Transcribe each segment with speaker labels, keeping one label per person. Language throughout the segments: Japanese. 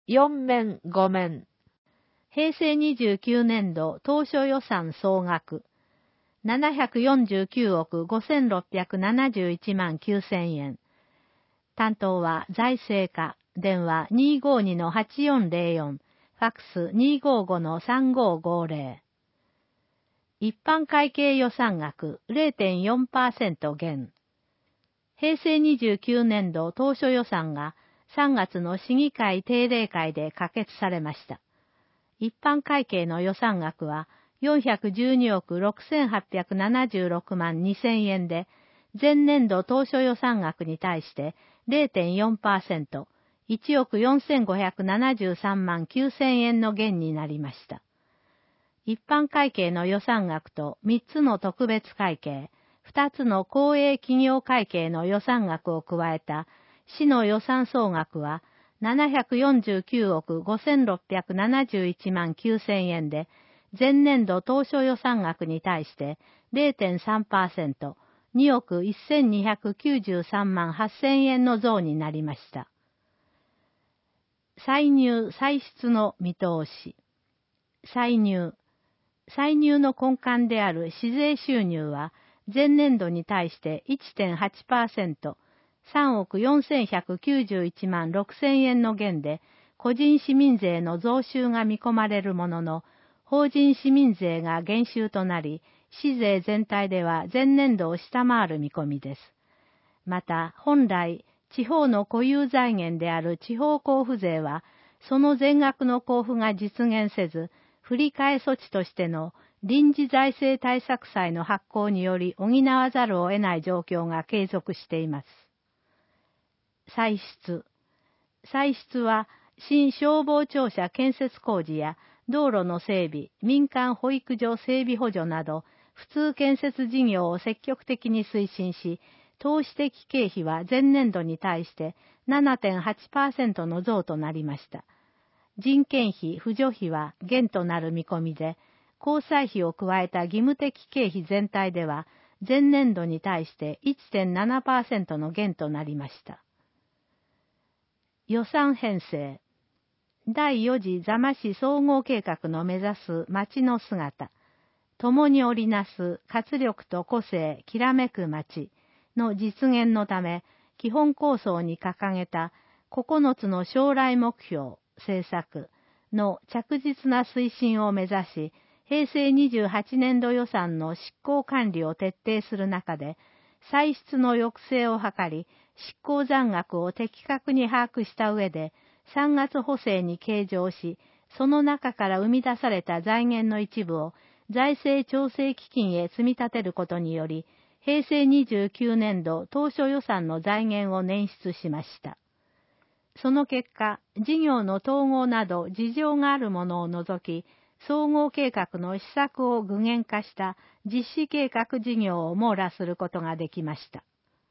Speaker 1: 4面5面。
Speaker 2: 平成29年度当初予算総額749億5671万9000円。担当は財政課、電話252-8404、ファックス255-3550。一般会計予算額 0.4% 減。平成29年度当初予算が3月の市議会定例会で可決されました。一般会計の予算額は412億6876万2000円で、前年度当初予算額に対して0.4%、1億4573万9000円の減になりました。一般会計の予算額と3つの特別会計、2つの公営企業会計の予算額を加えた市の予算総額は749億5671万9000円で、前年度当初予算額に対して 0.3%、2億1293万8000円の増になりました。歳入・歳出の見通し。歳入の根幹である市税収入は前年度に対して 1.8%、3億4191万6000円の減で、個人市民税の増収が見込まれるものの、法人市民税が減収となり、市税全体では前年度を下回る見込みです。また、本来、地方の固有財源である地方交付税は、その全額の交付が実現せず、振り替え措置としての臨時財政対策債の発行により補わざるを得ない状況が継続しています。歳出は、新消防庁舎建設工事や道路の整備、民間保育所整備補助など、普通建設事業を積極的に推進し、投資的経費は前年度に対して 7.8% の増となりました。人件費・扶助費は減となる見込みで、交際費を加えた義務的経費全体では、前年度に対して 1.7% の減となりました。予算編成。第4次座間市総合計画の目指す町の姿、共に織りなす活力と個性きらめく町の実現のため、基本構想に掲げた9つの将来目標、政策の着実な推進を目指し、平成28年度予算の執行管理を徹底する中で、歳出の抑制を図り、執行残額を的確に把握した上で、3月補正に計上し、その中から生み出された財源の一部を財政調整基金へ積み立てることにより、平成29年度当初予算の財源を捻出しました。その結果、事業の統合など事情があるものを除き、総合計画の施策を具現化した実施計画事業を網羅することができました。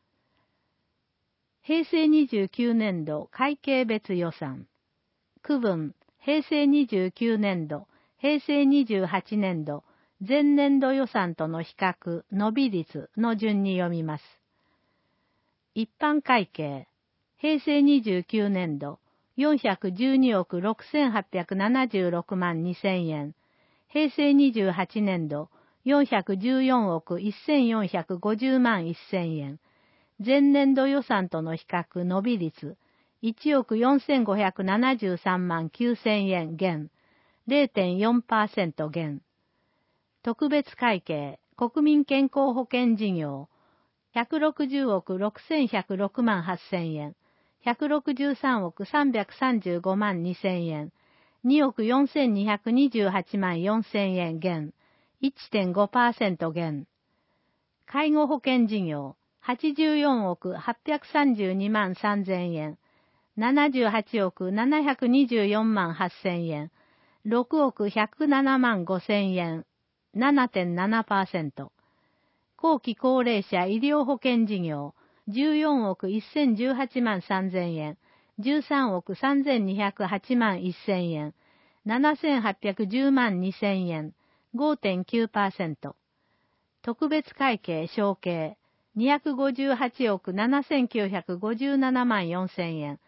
Speaker 2: 平成29年度会計別予算。区分、平成29年度、平成28年度、前年度予算との比較、伸び率の順に読みます。一般会計。平成29年度、412億6876万2000円。平成28年度、414億1450万1000円。前年度予算との比較伸び率、1億4573万9000円減、0.4% 減。特別会計、国民健康保険事業、160億6106万8000円。163億335万2000円、2億4228万4000円減、1.5% 減。介護保険事業、84億832万3000円、78億724万8000円、6億107万5000円、7.7%。後期高齢者医療保険事業、14億1018万3000円、13億3208万1000円、7810万2000円、5.9%。特別会計承継、258億7957万4000円、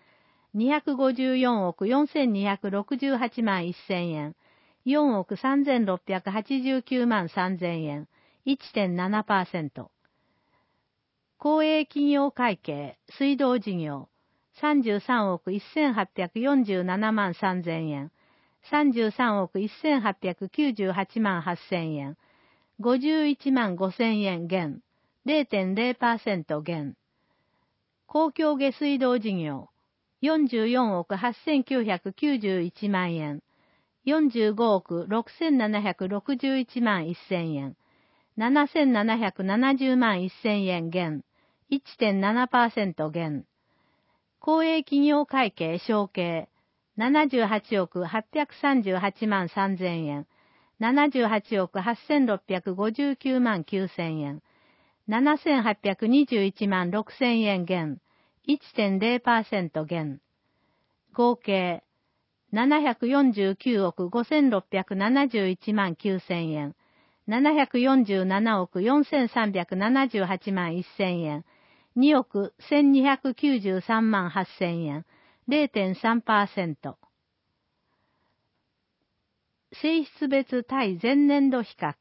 Speaker 2: 254億4268万1000円、4億3689万3000円、1.7%。公営企業会計、水道事業、33億1847万3000円、33億1898万8000円、51万5000円減、0.0% 減。公共下水道事業、44億8991万円、45億6761万1000円、7770万1000円減、1.7% 減。公営企業会計承継、78億838万3000円、78億8659万9000円、7821万6000円減、1.0% 減。合計、749億5671万9000円、747億4378万1000円、2億1293万8000円、0.3%。性質別対前年度比較。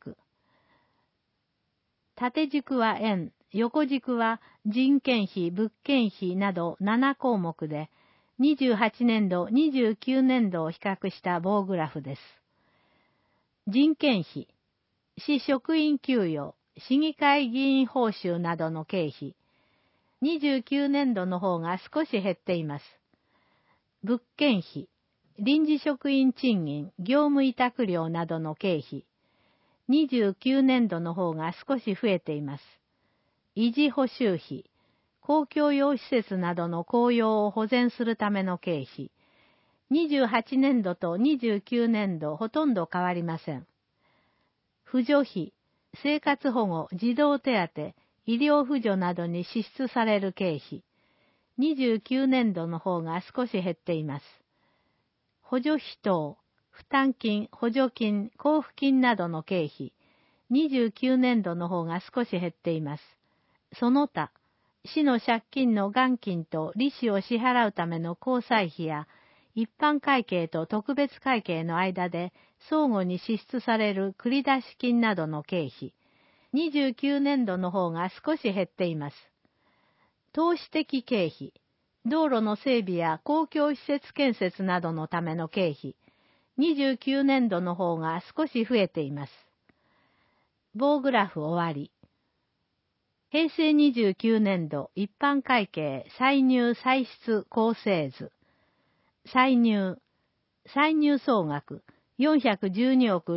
Speaker 2: 縦軸は円、横軸は人件費、物件費など7項目で、28年度、29年度を比較した棒グラフです。人件費、市職員給与、市議会議員報酬などの経費。29年度の方が少し減っています。物件費、臨時職員賃金、業務委託料などの経費。29年度の方が少し増えています。維持補修費、公共用施設などの公用を保全するための経費。28年度と29年度ほとんど変わりません。扶助費、生活保護、児童手当、医療扶助などに支出される経費。29年度の方が少し減っています。補助費等、負担金、補助金、交付金などの経費。29年度の方が少し減っています。その他、市の借金の元金と利子を支払うための交際費や、一般会計と特別会計の間で相互に支出される繰出金などの経費。29年度の方が少し減っています。投資的経費、道路の整備や公共施設建設などのための経費。29年度の方が少し増えています。棒グラフ終わり。平成29年度一般会計歳入歳出構成図。歳入総額412億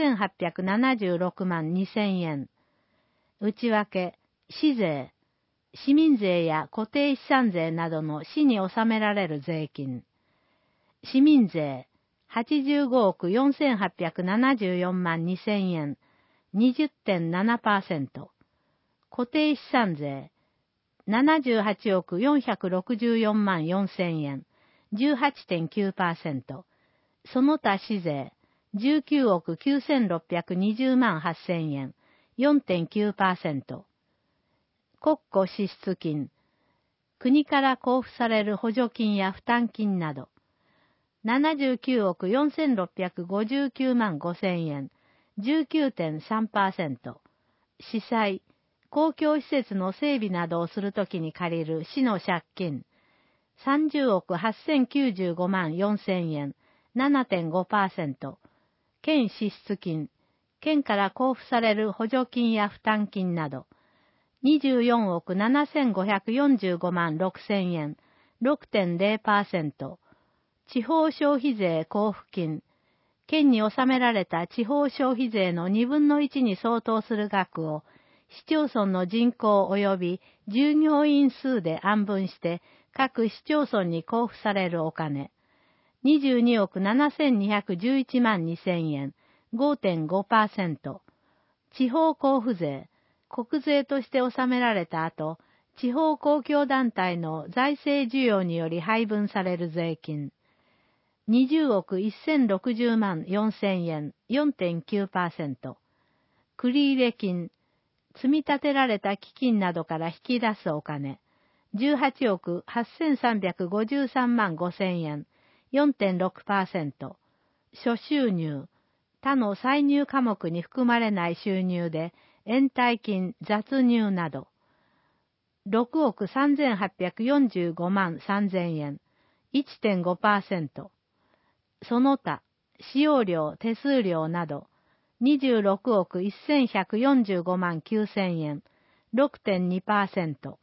Speaker 2: 6876万2000円。内訳、市税、市民税や固定資産税などの市に納められる税金。市民税、85億4874万2000円、20.7%。固定資産税、78億464万4000円、18.9%。その他市税、19億9620万8000円、4.9%。国庫支出金、国から交付される補助金や負担金など、79億4659万5000円、19.3%。市債、公共施設の整備などをするときに借りる市の借金、30億8095万4000円、7.5%。県支出金、県から交付される補助金や負担金など、24億7545万6000円、6.0%。地方消費税交付金、県に納められた地方消費税の2分の1に相当する額を、市町村の人口及び従業員数で案分して各市町村に交付されるお金、22億7211万2000円、5.5%。地方交付税、国税として納められた後、地方公共団体の財政需要により配分される税金、20億1060万4000円、4.9%。繰入金、積み立てられた基金などから引き出すお金、 18億8353万5千円、4.6%。諸収入、他の歳入科目に含まれない収入で、延滞金、雑入など、6億3845万3千円、1.5%。その他、使用料、手数料など、26億1145万9千円、6.2%。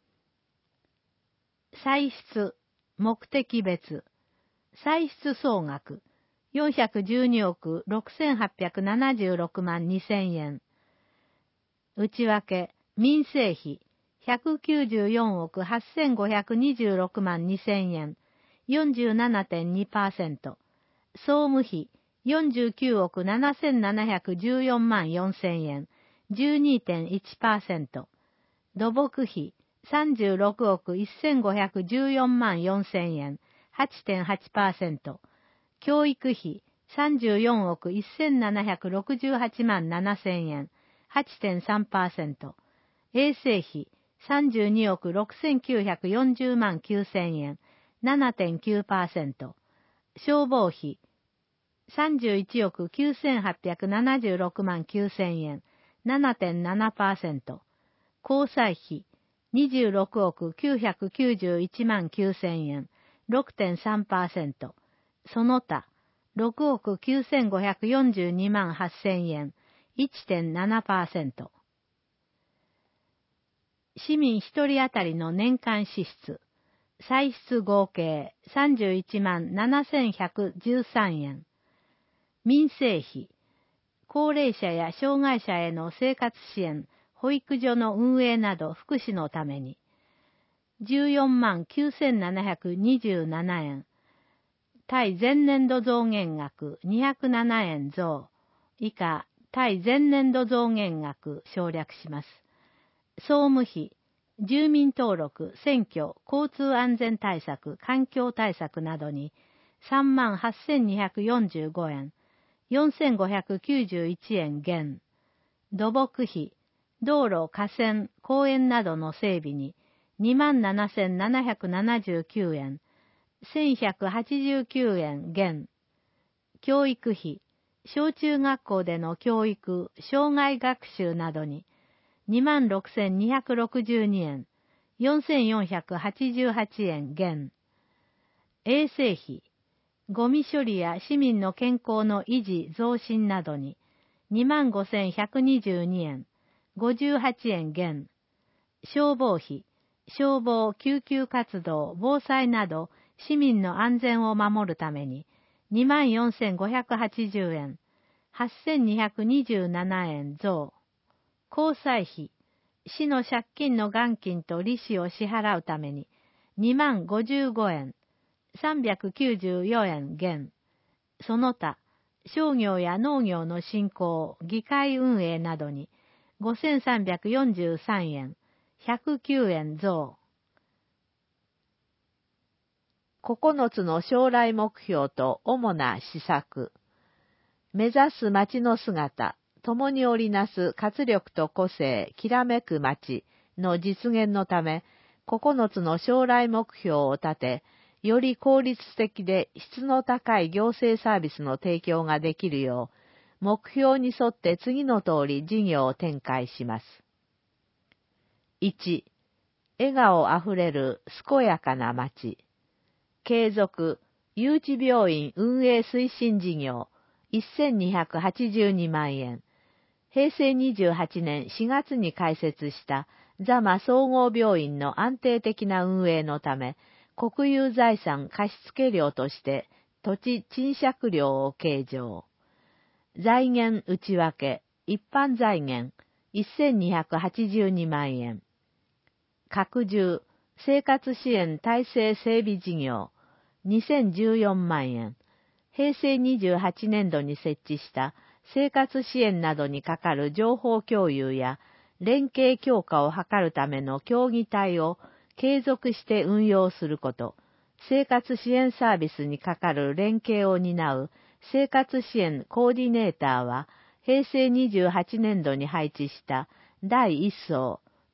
Speaker 2: 歳出、目的別、歳出総額、412億6876万2千円。内訳、民生費、194億8526万2千円、47.2%。総務費、49億7714万4千円、12.1%。土木費、36億1514万4千円、8.8%。教育費、34億1768万7千円、8.3%。衛生費、32億6940万9千円、7.9%。消防費、31億9876万9千円、7.7%。交際費、26億991万9千円、6.3%。その他、6億9542万8千円、1.7%。市民一人当たりの年間支出、歳出合計31万7113円。民生費、高齢者や障害者への生活支援、保育所の運営など福祉のために、14万9727円。対前年度増減額207円増。以下、対前年度増減額省略します。総務費、住民登録、選挙、交通安全対策、環境対策などに3万8245円。4591円減。土木費、道路、河川、公園などの整備に27,779円。1189円減。教育費、小中学校での教育、生涯学習などに26,262円。4488円減。衛生費、ゴミ処理や市民の健康の維持増進などに25,122円、58円減。消防費、消防、救急活動、防災など市民の安全を守るために24,580円、8,227円増。交際費、市の借金の元金と利子を支払うために20,055円、394円減。その他、商業や農業の振興、議会運営などに5,343円、109円増。9つの将来目標と主な施策。目指す街の姿、共に織りなす活力と個性、きらめく街の実現のため、9つの将来目標を立て、より効率的で質の高い行政サービスの提供ができるよう、目標に沿って次の通り事業を展開します。1、笑顔あふれる健やかな街。継続、誘致病院運営推進事業、1282万円。平成28年4月に開設した座間総合病院の安定的な運営のため、国有財産貸付料として土地賃借料を計上。財源内訳、一般財源1282万円。拡充、生活支援体制整備事業2014万円。平成28年度に設置した生活支援などにかかる情報共有や連携強化を図るための協議体を継続して運用すること、生活支援サービスにかかる連携を担う生活支援コーディネーターは、平成28年度に配置した第1層、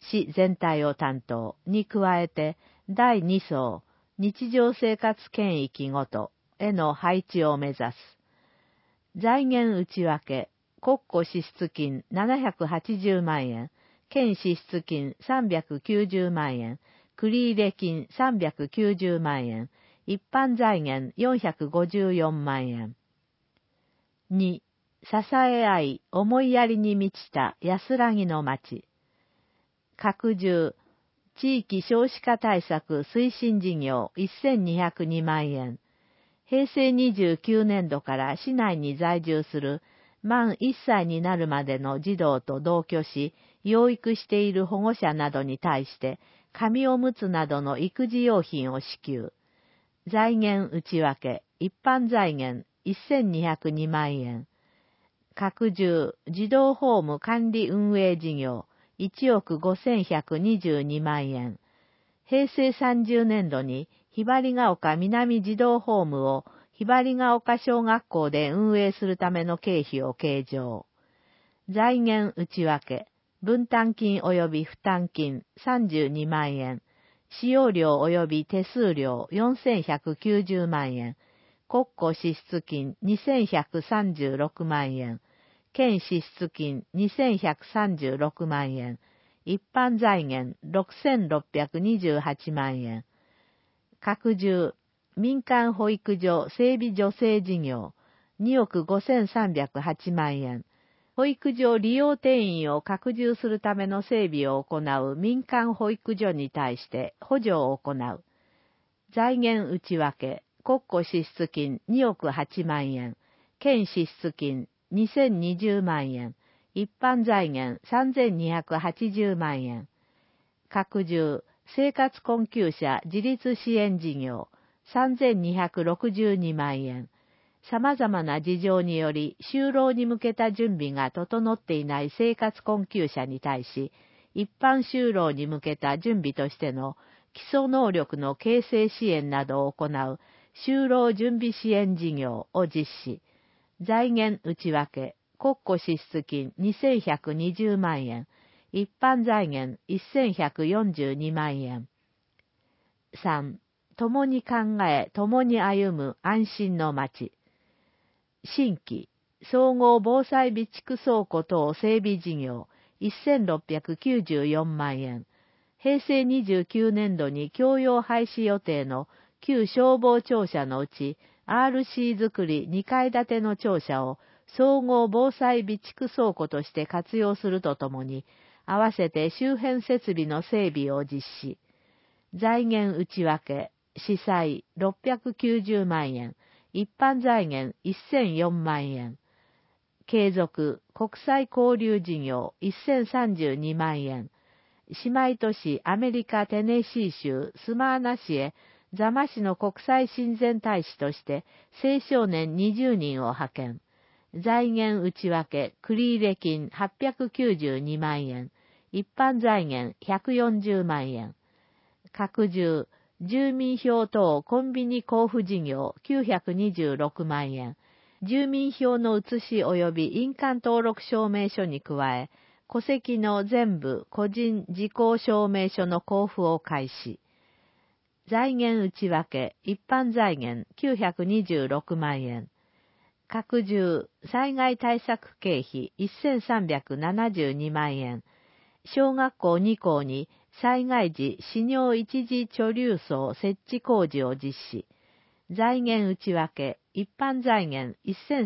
Speaker 2: 市全体を担当に加えて、第2層、日常生活圏域ごとへの配置を目指す。財源内訳、国庫支出金780万円、県支出金390万円、繰入金390万円、一般財源454万円。2、支え合い、思いやりに満ちた安らぎの町。拡充、地域少子化対策推進事業1202万円。平成29年度から市内に在住する満1歳になるまでの児童と同居し、養育している保護者などに対して、紙おむつなどの育児用品を支給。財源内訳、一般財源1202万円。拡充、児童ホーム管理運営事業1億5122万円。平成30年度に、ひばりが丘南児童ホームをひばりが丘小学校で運営するための経費を計上。財源内訳、分担金及び負担金32万円、使用料及び手数料4190万円、国庫支出金2136万円、県支出金2136万円、一般財源6628万円。拡充、民間保育所整備助成事業2億5308万円。保育所利用定員を拡充するための整備を行う民間保育所に対して補助を行う。財源内訳、国庫支出金2億8万円。県支出金2020万円。一般財源3280万円。拡充、生活困窮者自立支援事業3262万円。様々な事情により就労に向けた準備が整っていない生活困窮者に対し、一般就労に向けた準備としての基礎能力の形成支援などを行う就労準備支援事業を実施。財源内訳、国庫支出金2120万円。一般財源1142万円。3. 共に考え、共に歩む安心の街。新規、総合防災備蓄倉庫等整備事業1694万円。平成29年度に供用廃止予定の旧消防庁舎のうち RC 作り2階建ての庁舎を総合防災備蓄倉庫として活用するとともに、合わせて周辺設備の整備を実施。財源内訳、司祭690万円、一般財源1004万円。継続、国際交流事業1032万円。姉妹都市アメリカテネシー州スマーナ市へ座間市の国際親善大使として青少年20人を派遣。財源内訳、繰入金892万円。一般財源140万円。拡充、住民票等コンビニ交付事業926万円。住民票の写し及び印鑑登録証明書に加え、戸籍の全部個人事項証明書の交付を開始。財源内訳、一般財源926万円。拡充、災害対策経費1372万円。小学校2校に災害時死尿一時貯留槽設置工事を実施。財源内訳、一般財源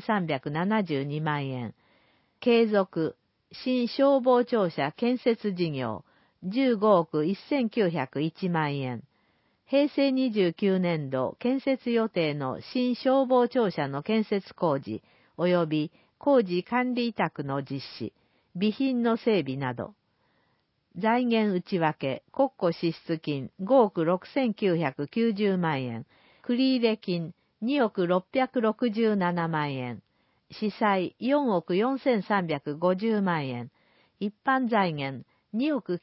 Speaker 2: 1372万円。継続、新消防庁舎建設事業15億1901万円。平成29年度建設予定の新消防庁舎の建設工事及び工事管理委託の実施、備品の整備など。財源内訳、国庫支出金5億6990万円。繰入金2億667万円。司祭4億4350万円。一般財源2億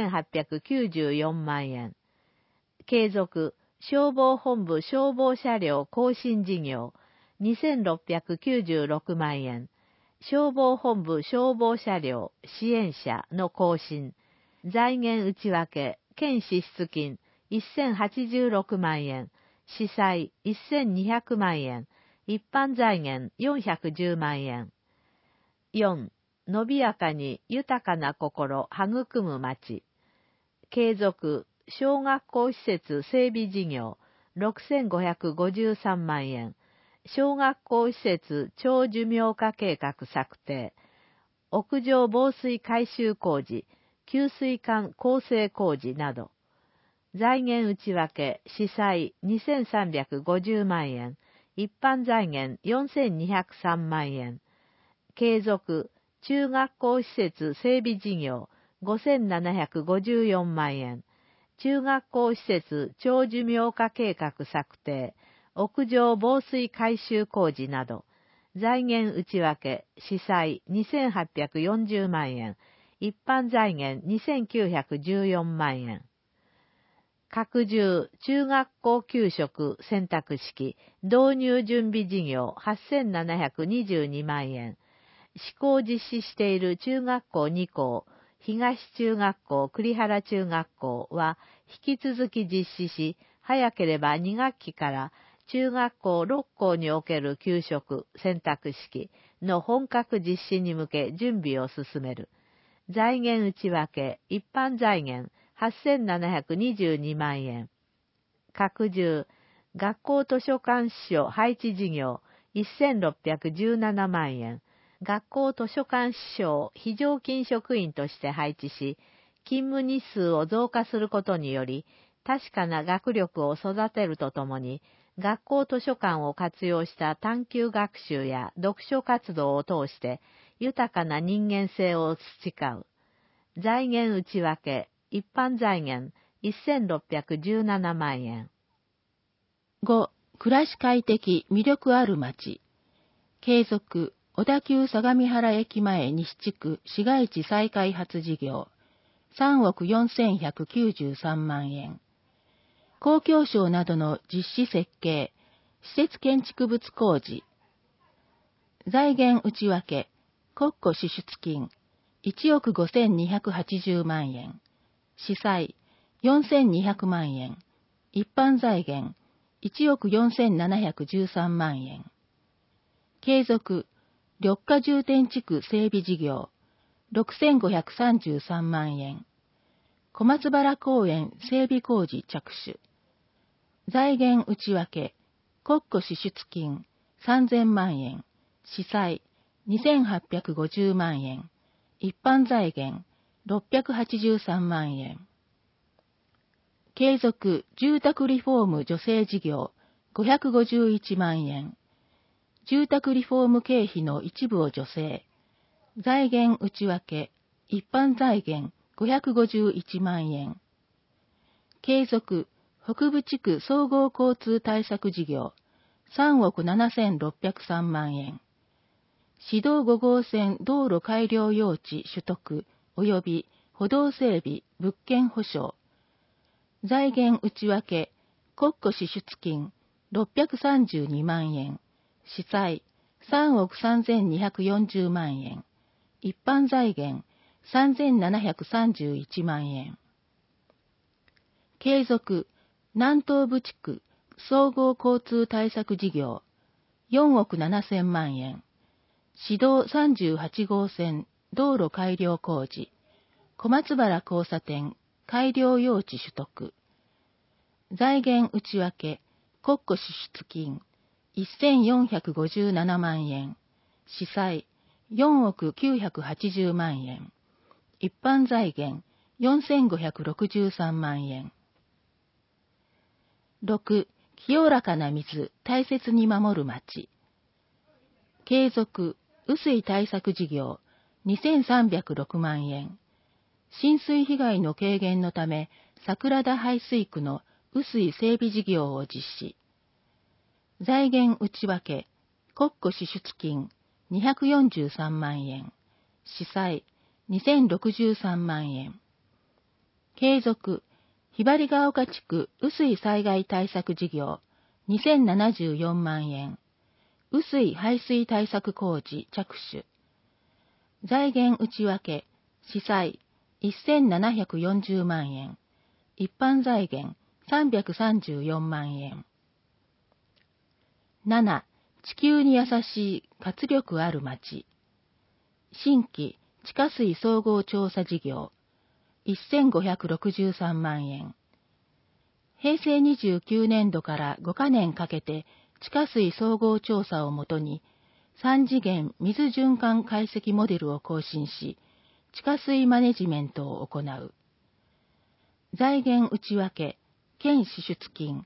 Speaker 2: 9894万円。継続、消防本部消防車両更新事業2696万円。消防本部消防車両支援車の更新。 財源内訳、県支出金1086万円、司祭1200万円、一般財源410万円。4、伸びやかに豊かな心育む町。継続、小学校施設整備事業6553万円。小学校施設長寿命化計画策定。屋上防水改修工事、給水管構成工事など。財源内訳、司祭2350万円。一般財源4203万円。継続、中学校施設整備事業5754万円。中学校施設長寿命化計画策定、屋上防水改修工事など、財源内訳、司祭2840万円、一般財源2914万円。拡充、中学校給食選択式、導入準備事業8722万円。施行実施している中学校2校、東中学校、栗原中学校は引き続き実施し、早ければ2学期から中学校6校における給食選択式の本格実施に向け準備を進める。財源内訳、一般財源8722万円。拡充、学校図書館司書配置事業1617万円。学校図書館司書を非常勤職員として配置し、勤務日数を増加することにより、確かな学力を育てるとともに、学校図書館を活用した探究学習や読書活動を通して、豊かな人間性を培う。財源内訳、一般財源1617万円。
Speaker 1: 5、暮らし快適、魅力ある街。継続、小田急相模原駅前西地区市街地再開発事業、3億4193万円。公共省などの実施設計、施設建築物工事。財源内訳、国庫支出金、1億5280万円。司祭、4200万円。一般財源、1億4713万円。継続、緑化重点地区整備事業、6533万円。小松原公園整備工事着手。財源内訳、国庫支出金3000万円。司祭2850万円。一般財源683万円。継続、住宅リフォーム助成事業551万円。住宅リフォーム経費の一部を助成。財源内訳、一般財源551万円。継続、北部地区総合交通対策事業3億7603万円。市道5号線道路改良用地取得及び歩道整備物件保証。財源内訳、国庫支出金632万円。司祭3億3240万円。一般財源3731万円。継続、南東部地区総合交通対策事業4億7000万円。市道38号線道路改良工事。小松原交差点改良用地取得。財源内訳、国庫支出金1457万円。司祭4億980万円。一般財源4563万円。6、清らかな水、大切に守る町。継続、雨水対策事業2306万円。浸水被害の軽減のため、桜田排水区の雨水整備事業を実施。財源内訳、国庫支出金243万円。司祭2063万円。継続、ひばりが丘地区雨水災害対策事業2074万円。雨水排水対策工事着手。財源内訳、司祭 1740万円。一般財源334万円。7、地球に優しい活力ある町。新規地下水総合調査事業1563万円。平成29年度から5カ年かけて地下水総合調査をもとに3次元水循環解析モデルを更新し、地下水マネジメントを行う。財源内訳、県支出金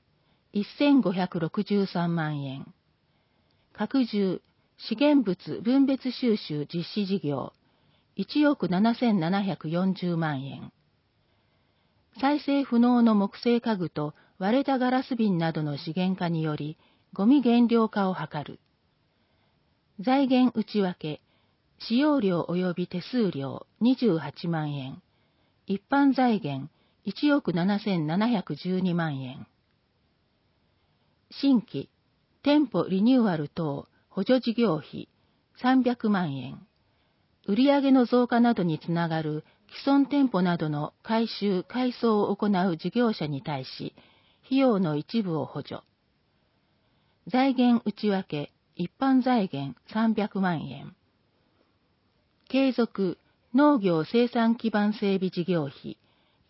Speaker 1: 1563万円。拡充、資源物分別収集実施事業1億7740万円。再生不能の木製家具と割れたガラス瓶などの資源化により、ゴミ減量化を図る。財源内訳、使用料及び手数料28万円。一般財源1億7712万円。新規、店舗リニューアル等補助事業費300万円。売上の増加などにつながる既存店舗などの改修・改装を行う事業者に対し、費用の一部を補助。財源内訳、一般財源300万円。継続、農業生産基盤整備事業費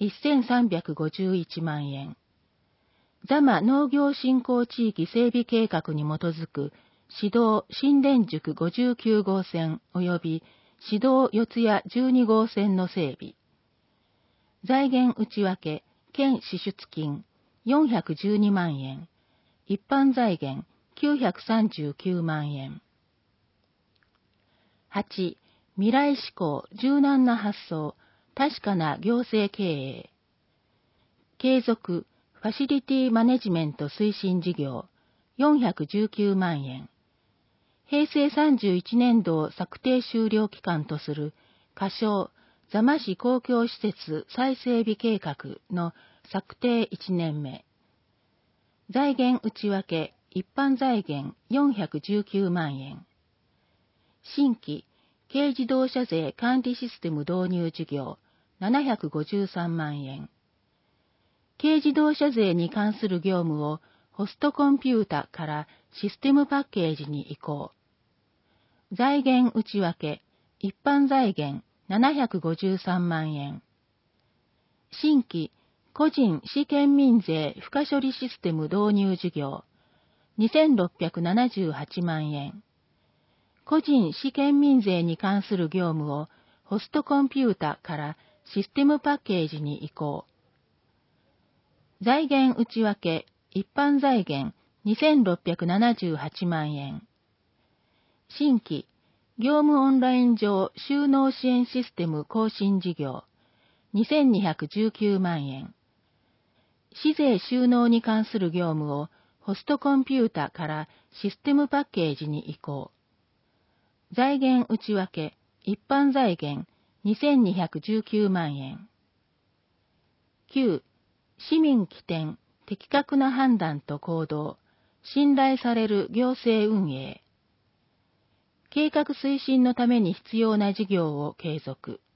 Speaker 1: 1351万円。座間農業振興地域整備計画に基づく市道新田宿59号線及び市道四谷12号線の整備。財源内訳、県支出金412万円。一般財源939万円。8、未来志向、柔軟な発想、確かな行政経営。継続、ファシリティマネジメント推進事業419万円。平成31年度を策定終了期間とする仮称座間市公共施設再整備計画の策定1年目。財源内訳、一般財源419万円。新規、軽自動車税管理システム導入事業753万円。軽自動車税に関する業務をホストコンピュータからシステムパッケージに移行。財源内訳、一般財源753万円。新規、個人市県民税付加処理システム導入事業2678万円。個人市県民税に関する業務をホストコンピュータからシステムパッケージに移行。財源内訳、一般財源2678万円。新規、業務オンライン上収納支援システム更新事業2219万円。市税収納に関する業務をホストコンピュータからシステムパッケージに移行。財源内訳、一般財源2219万円。9、市民起点、的確な判断と行動、信頼される行政運営。計画推進のために必要な事業を継続。